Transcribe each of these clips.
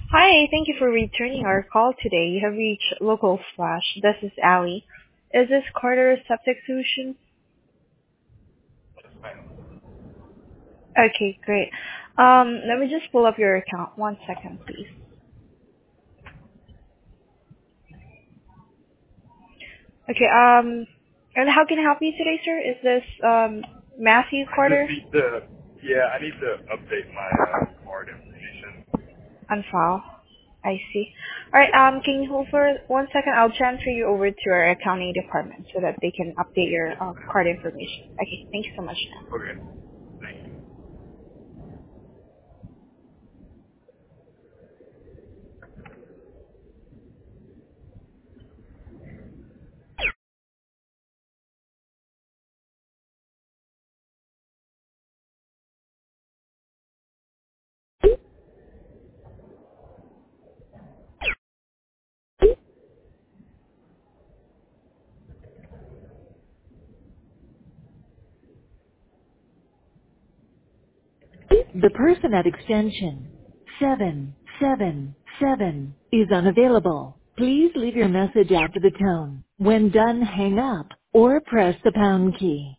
Hi, thank you for returning our call today. You have reached Local Flash. This is Ali. Is this Carter Septic Solutions? Okay, great. Let me just pull up your account. One second, please. Okay, and how can I help you today, sir? Is this, Matthew I just Carter need to, I need to update my card information. on file? I see. Alright, can you hold for one second? I'll transfer you over to our accounting department so that they can update your Yes, card ma'am. information. Okay, thank you so much. Okay. Thank you. The person at extension 777 is unavailable. Please leave your message after the tone. When done, hang up or press the pound key.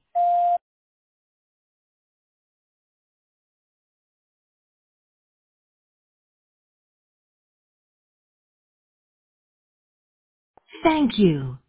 Thank you.